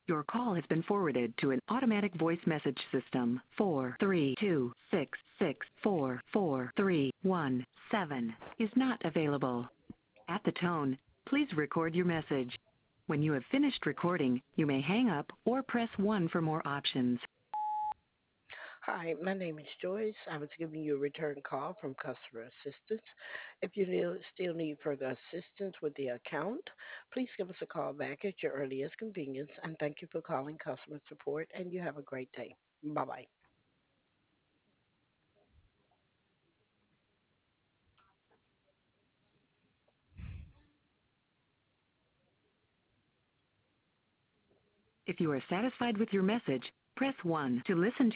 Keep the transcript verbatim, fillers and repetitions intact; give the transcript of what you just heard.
Your call has been forwarded to an automatic voice message system. Four three two six six four four three one seven is not available. At the tone, please record your message. When you have finished recording, you may hang up or press one for more options. Hi, my name is Joyce. I was giving you a return call from customer assistance. If you need- still need further assistance with the account, please give us a call back at your earliest convenience. And thank you for calling customer support, and you have a great day. Bye-bye. If you are satisfied with your message, press one to listen to